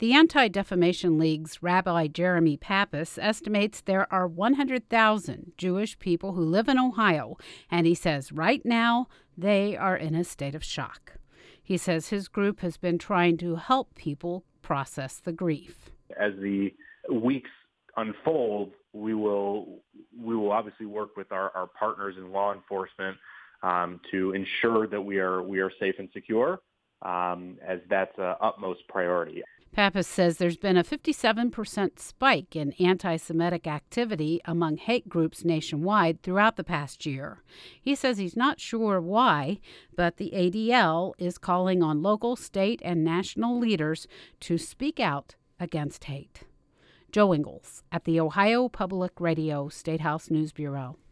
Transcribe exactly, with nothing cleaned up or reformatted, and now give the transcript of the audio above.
The Anti-Defamation League's Rabbi Jeremy Pappas estimates there are one hundred thousand Jewish people who live in Ohio, and he says right now they are in a state of shock. He says his group has been trying to help people process the grief. As the weeks unfold, we will we will obviously work with our, our partners in law enforcement um, to ensure that we are we are safe and secure, um, as that's uh, utmost priority. Pappas says there's been a fifty-seven percent spike in anti-Semitic activity among hate groups nationwide throughout the past year. He says he's not sure why, but the A D L is calling on local, state, and national leaders to speak out against hate. Joe Ingles at the Ohio Public Radio State House News Bureau.